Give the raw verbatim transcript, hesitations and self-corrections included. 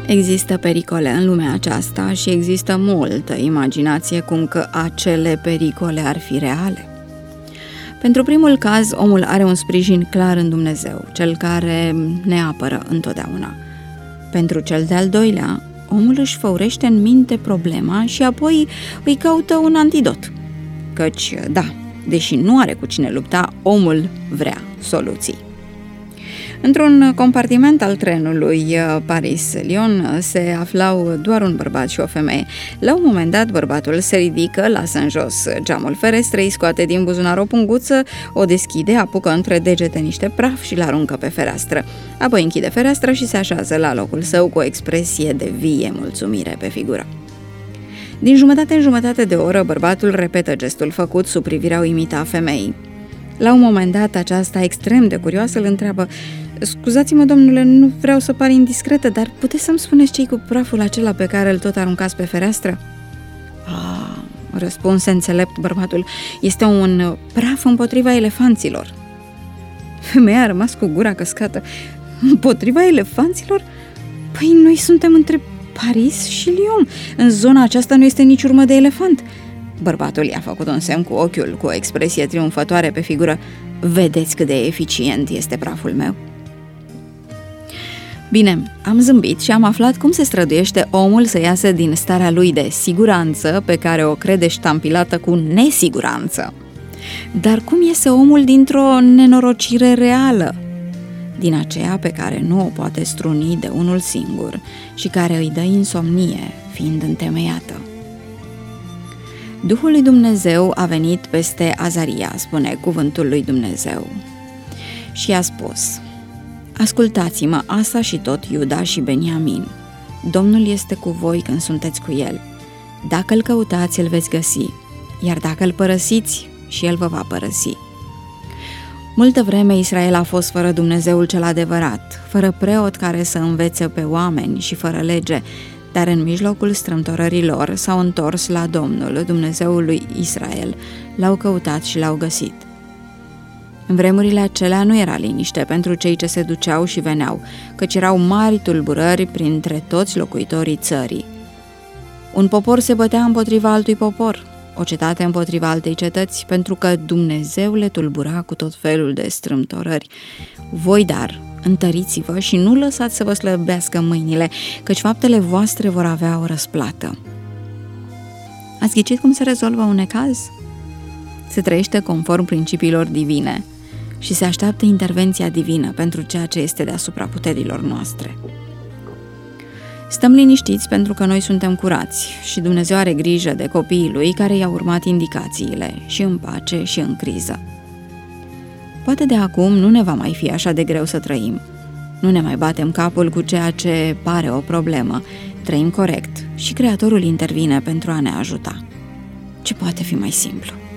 Există pericole în lumea aceasta și există multă imaginație cum că acele pericole ar fi reale. Pentru primul caz, omul are un sprijin clar în Dumnezeu, cel care ne apără întotdeauna. Pentru cel de-al doilea, omul își făurește în minte problema și apoi îi caută un antidot. Căci, da, deși nu are cu cine lupta, omul vrea soluții. Într-un compartiment al trenului Paris-Lyon se aflau doar un bărbat și o femeie. La un moment dat, bărbatul se ridică, lasă în jos geamul ferestrei, scoate din buzunar o punguță, o deschide, apucă între degete niște praf și l-aruncă pe fereastră. Apoi închide fereastra și se așează la locul său cu o expresie de vie mulțumire pe figură. Din jumătate în jumătate de oră, bărbatul repetă gestul făcut sub privirea uimită a femeii. La un moment dat, aceasta, extrem de curioasă, îl întreabă: "Scuzați-mă, domnule, nu vreau să par indiscretă, dar puteți să-mi spuneți ce-i cu praful acela pe care îl tot aruncați pe fereastră?" "Ah," răspunse înțelept bărbatul, "este un praf împotriva elefanților." Femeia a rămas cu gura căscată. "Împotriva elefanților? Păi noi suntem între Paris și Lyon. În zona aceasta nu este nici urmă de elefant." Bărbatul i-a făcut un semn cu ochiul, cu o expresie triumfătoare pe figură. "Vedeți cât de eficient este praful meu?" Bine, am zâmbit și am aflat cum se străduiește omul să iasă din starea lui de siguranță, pe care o crede ștampilată cu nesiguranță. Dar cum iese omul dintr-o nenorocire reală? Din aceea pe care nu o poate struni de unul singur și care îi dă insomnie, fiind întemeiată. Duhul lui Dumnezeu a venit peste Azaria, spune cuvântul lui Dumnezeu, și a spus: "Ascultați-mă, Asa și tot Iuda și Beniamin. Domnul este cu voi când sunteți cu el. Dacă îl căutați, îl veți găsi, iar dacă îl părăsiți, și el vă va părăsi." Multă vreme Israel a fost fără Dumnezeul cel adevărat, fără preot care să învețe pe oameni și fără lege, dar în mijlocul strâmtorării lor s-au întors la Domnul, Dumnezeul lui Israel, l-au căutat și l-au găsit. În vremurile acelea nu era liniște pentru cei ce se duceau și veneau, căci erau mari tulburări printre toți locuitorii țării. Un popor se bătea împotriva altui popor, o cetate împotriva altei cetăți, pentru că Dumnezeu le tulbura cu tot felul de strâmtorări. Voi, dar, întăriți-vă și nu lăsați să vă slăbească mâinile, căci faptele voastre vor avea o răsplată. Ați ghicit cum se rezolvă un necaz? Se trăiește conform principiilor divine și se așteaptă intervenția divină pentru ceea ce este deasupra puterilor noastre. Stăm liniștiți pentru că noi suntem curați și Dumnezeu are grijă de copiii lui care i-au urmat indicațiile, și în pace și în criză. Poate de acum nu ne va mai fi așa de greu să trăim. Nu ne mai batem capul cu ceea ce pare o problemă. Trăim corect și Creatorul intervine pentru a ne ajuta. Ce poate fi mai simplu?